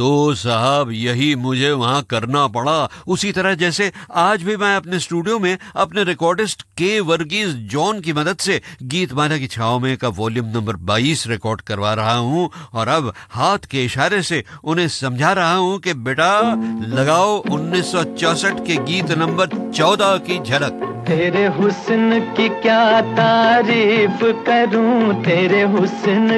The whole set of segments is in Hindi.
तो साहब यही मुझे वहां करना पड़ा, उसी तरह जैसे आज भी मैं अपने स्टूडियो में अपने रिकॉर्डिस्ट के वर्गीज जॉन की मदद से गीतमाला की छाव में का वॉल्यूम नंबर 22 रिकॉर्ड करवा रहा हूं और अब हाथ के इशारे से उन्हें समझा रहा हूं कि बेटा लगाओ 1964 के गीत नंबर 14 की झलक। तेरे हुस्न की क्या तारीफ करूं, तेरे हुस्न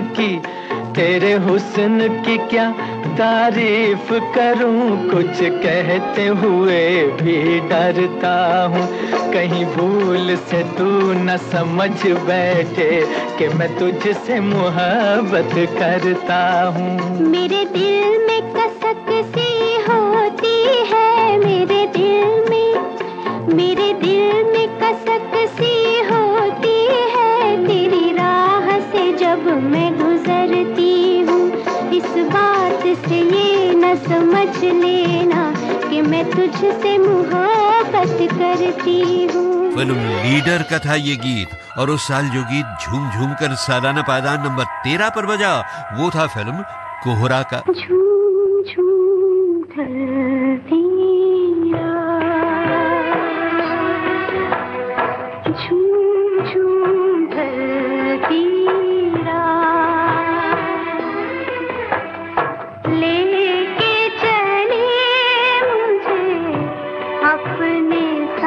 की क्या तारीफ करूं, कुछ कहते हुए भी डरता हूँ, कहीं भूल से तू न समझ बैठे कि मैं तुझसे मोहब्बत करता हूँ। मेरे दिल में कसक सी होती है, मेरे दिल में कसक सी होती है, तेरी राह से जब मैं गुजरती हूँ, इस बात से ये न समझ लेना कि मैं तुझसे मोहब्बत करती हूँ। फिल्म लीडर का था ये गीत और उस साल जो गीत झूम झूम कर सालाना पायदान नंबर 13 पर बजा वो था फिल्म कोहरा का। झूम झूम ढलती रात, झूम झूम ढलती रात, लेके चले मुझे अपने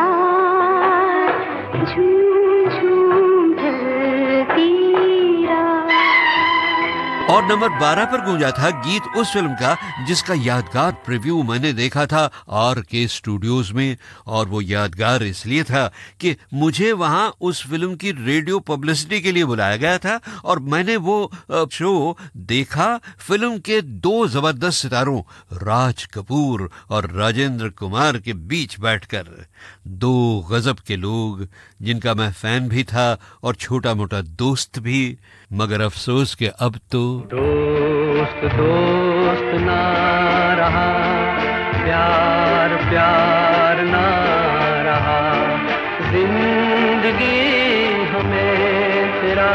साथ, झूम झूम ढलती रात। और नंबर 12 पर गूंजा था गीत उस फिल्म का जिसका यादगार प्रीव्यू मैंने देखा था RK स्टूडियोज में, और वो यादगार इसलिए था कि मुझे वहां उस फिल्म की रेडियो पब्लिसिटी के लिए बुलाया गया था और मैंने वो शो देखा फिल्म के दो जबरदस्त सितारों राज कपूर और राजेंद्र कुमार के बीच बैठकर। दो गजब के लोग जिनका मैं फैन भी था और छोटा मोटा दोस्त भी, मगर अफसोस कि अब तो दोस्त दोस्त ना रहा, प्यार प्यार ना रहा, जिंदगी हमें तेरा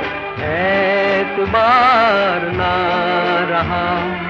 एतबार ना रहा,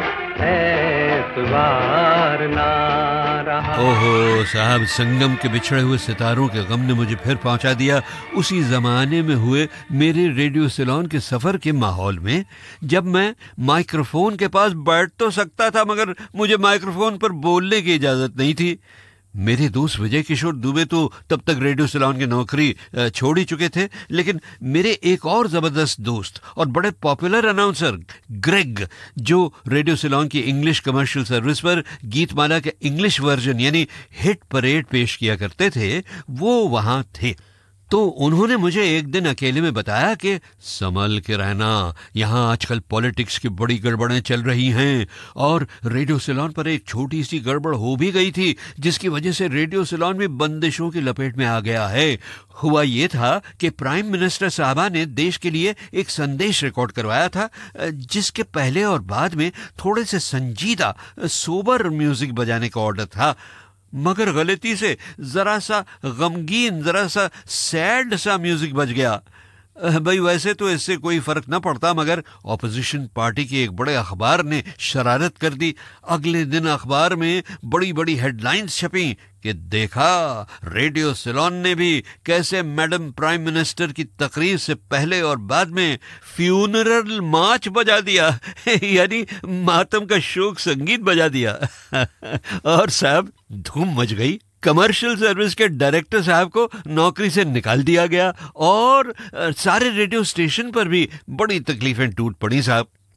एतबार ना रहा। ओहो साहब, संगम के बिछड़े हुए सितारों के गम ने मुझे फिर पहुंचा दिया उसी जमाने में हुए मेरे रेडियो सिलोन के सफर के माहौल में, जब मैं माइक्रोफोन के पास बैठ तो सकता था मगर मुझे माइक्रोफोन पर बोलने की इजाजत नहीं थी। मेरे दोस्त विजय किशोर दुबे तो तब तक रेडियो सिलोन की नौकरी छोड़ ही चुके थे, लेकिन मेरे एक और जबरदस्त दोस्त और बड़े पॉपुलर अनाउंसर ग्रेग, जो रेडियो सिलोन की इंग्लिश कमर्शियल सर्विस पर गीतमाला के इंग्लिश वर्जन यानी हिट परेड पेश किया करते थे, वो वहां थे। तो उन्होंने मुझे एक दिन अकेले में बताया कि संभल के रहना, यहाँ आजकल पॉलिटिक्स की बड़ी गड़बड़ें चल रही हैं और रेडियो सिलोन पर एक छोटी सी गड़बड़ हो भी गई थी जिसकी वजह से रेडियो सिलोन भी बंदिशों की लपेट में आ गया है। हुआ ये था कि प्राइम मिनिस्टर साहबा ने देश के लिए एक संदेश रिकॉर्ड करवाया था जिसके पहले और बाद में थोड़े से संजीदा सोबर म्यूजिक बजाने का ऑर्डर था, मगर गलती से जरा सा गमगीन, जरा सा सैड सा म्यूजिक बज गया। भाई वैसे तो इससे कोई फर्क न पड़ता, मगर ऑपोजिशन पार्टी के एक बड़े अखबार ने शरारत कर दी। अगले दिन अखबार में बड़ी बड़ी हेडलाइंस छपी कि देखा रेडियो सिलोन ने भी कैसे मैडम प्राइम मिनिस्टर की तकरीर से पहले और बाद में फ्यूनरल मार्च बजा दिया यानी मातम का शोक संगीत बजा दिया और साहब धूम मच गई। कमर्शियल सर्विस के डायरेक्टर साहब को नौकरी से निकाल दिया गया और सारे रेडियो स्टेशन पर भी बड़ी तकलीफें टूट पड़ी साहब।